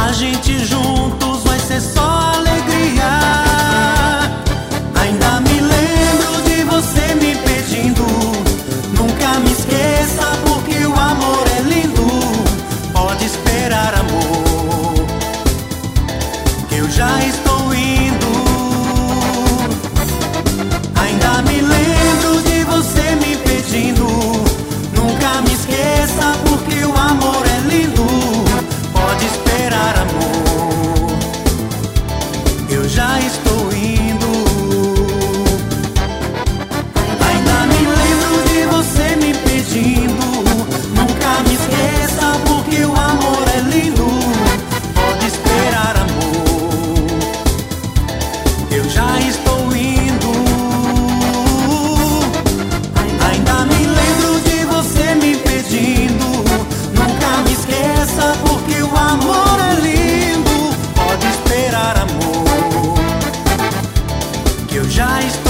A gente juntos vai ser só alegria. Ainda me lembro de você me pedindo: nunca me esqueça, porque o amor é lindo. Pode esperar, amor, que eu já estou indo. Ainda me lembro de você me pedindo: nunca me esqueça, porque o amor é lindo. Pode esperar, amor, eu já estou indo. Ainda me lembro de você me pedindo: nunca me esqueça, porque o amor é lindo. Pode esperar, amor, eu já estou indo. Ainda me lembro de você me pedindo: nunca me esqueça, porque o amor é lindo. Pode esperar, amor, que eu já estou